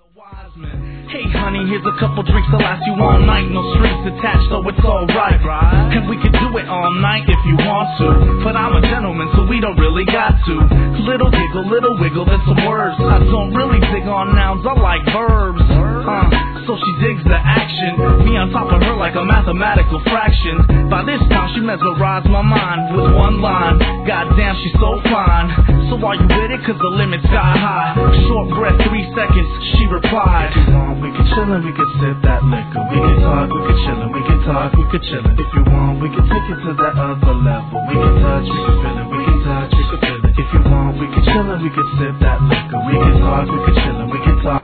Hey honey, here's a couple drinks to last you all night. No strings attached, so it's alright. And we can do it all night if you want to, but I'm a gentleman, so we don't really got to. Little giggle, little wiggle, then some words. I don't really dig on nouns, I like verbs. So she digs the action, me on top of her like a mathematical fraction. By this time she mesmerized my mind with one line. Goddamn, she's so fine. So are you with it? Cause the limit got high. Short breath, 3 seconds, she replied. If you want, we can chillin', we can sip that liquor. We can talk, we can chillin', we can talk, we can chillin'. If you want, we can take it to that other level. We can touch, we can feel it, we can touch, we can feel it. If you want, we can chillin', we can sip that liquor. We can talk, we can chillin', we can talk.